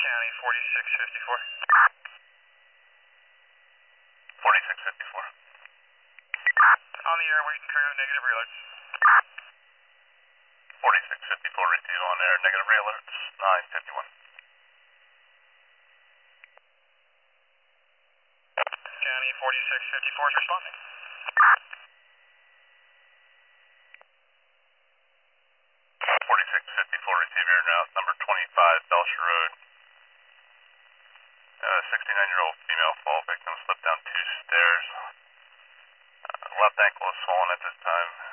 County 4654. 4654. On the air, waiting crew, negative realerts. 4654, receive on air, negative realerts, 951. County 4654 is responding. 4654, receive air now, number 25 Belcher Road. 69-year-old female fall victim slipped down 2 stairs. Left ankle is swollen at this time.